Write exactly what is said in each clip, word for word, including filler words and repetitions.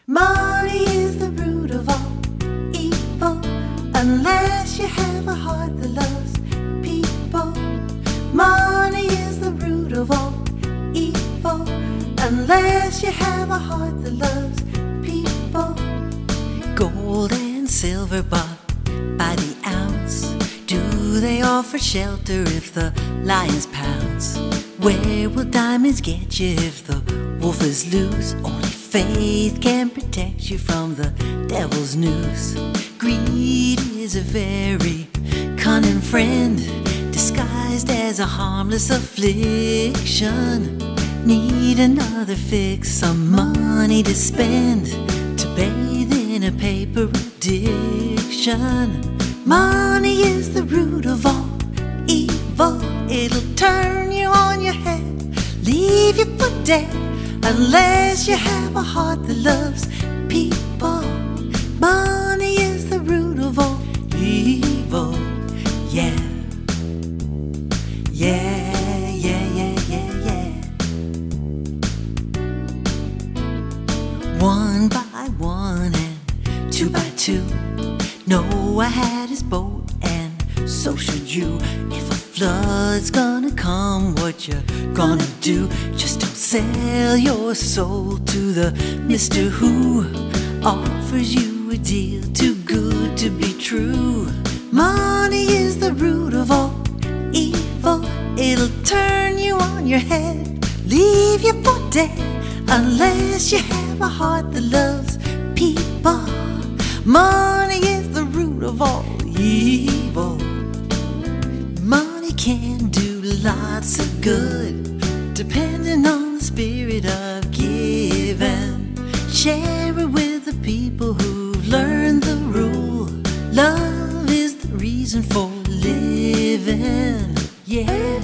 Money is the root of all evil, unless you have a heart that loves people. Money is the root of all evil, unless you have a heart that loves people. Gold and silver bought by the ounce, do they offer shelter if the lions pounce? Where will diamonds get you if the wolf is loose? Only faith can protect you from the devil's noose. Greed is a very cunning friend, disguised as a harmless affliction. Need another fix, some money to spend, to bathe in a paper addiction. Money is the root of all evil, it'll turn you on your head, leave you for dead, unless you have a heart that loves people. Money is the root of all evil. Yeah, yeah, yeah, yeah, yeah, yeah. One by one and two by two, Noah had his boat and so should you. If a flood's gonna come, what you gonna do? Just don't sell your soul to the Mister Who offers you a deal too good to be true. Money is the root of all evil, it'll turn you on your head, leave you for dead, unless you have a heart that loves people. Money is the root of all evil. Money can do lots of good, depending on the spirit of giving. Share it with the people who've learned the rule. Love is the reason for living. Yeah.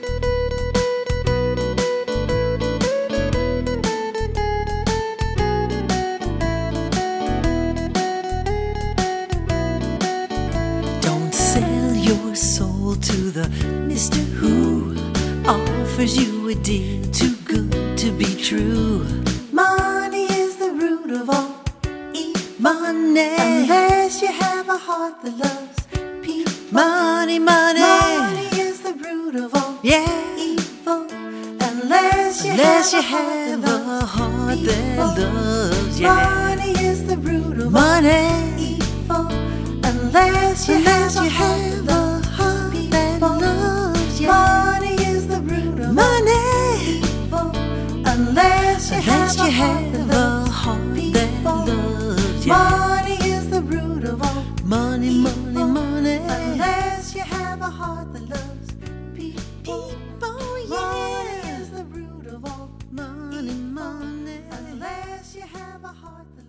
Your soul to the Mister Who offers you a deal too good to be true. Money is the root of all evil, Money, unless you have a heart that loves people. Money, money, Money is the root of all yeah, evil, unless you unless you have, have a heart that loves, yeah. Money is the root of Money, all evil, unless you unless have you a heart have that a loves heart people. that loves, yeah. Money is the root of Money, all evil, unless you unless have you a heart have that a loves heart people. that loves, yeah. Money is the root of all Money, money, money, unless you have a heart that loves people. people, Money yeah. is the root of all Money, money. unless you have a heart that